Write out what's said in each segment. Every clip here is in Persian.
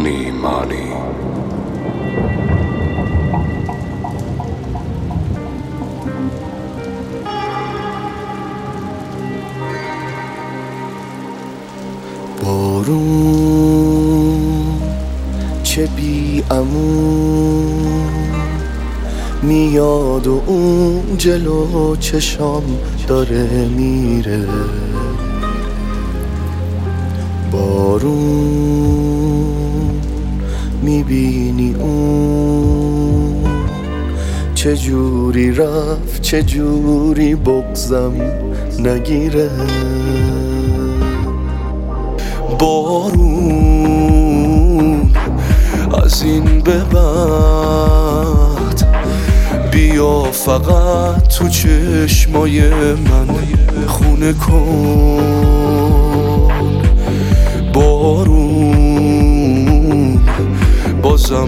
نیمانی. بارون چه بی امون میاد و اون جلو چشام داره میره. بارون میبینی اون چجوری رفت، چجوری بغضم نگیره. بارون از این به بعد بیا فقط تو چشمای من خونه کن. بارون بازم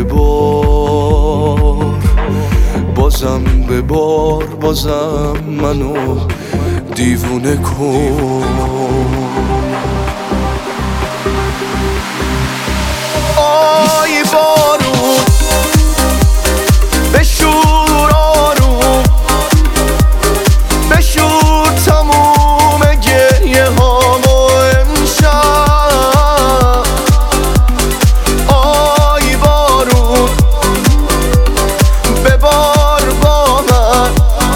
ببار، بازم ببار، بازم منو دیوونه کن. آی بارون بشور آروم، بشور تموم گریه هامو امشب. آی بارون ببار با من،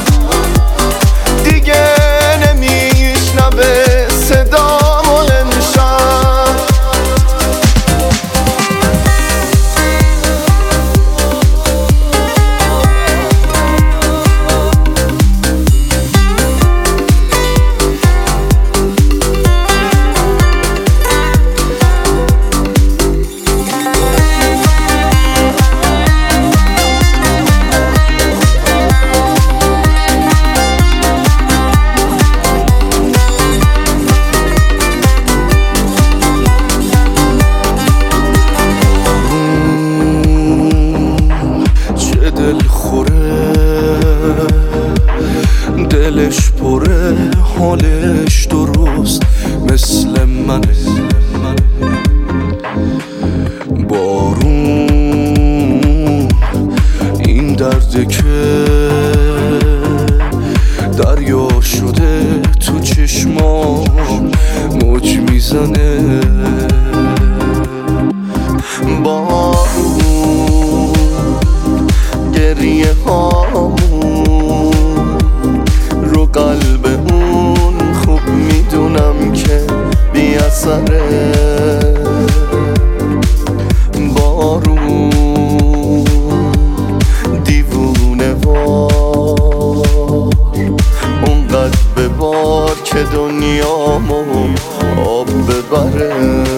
دیگه نمیشنوه صدامو امشب. دلش پره، حالش درست مثل منه. بارون این درده که دریا شده تو چشمام موج میزنه. بارون گریه هامون رو قلب اون خوب میدونم که بی اثره. بارون دیوونه وار اونقدر ببار که دنیامو آب ببره.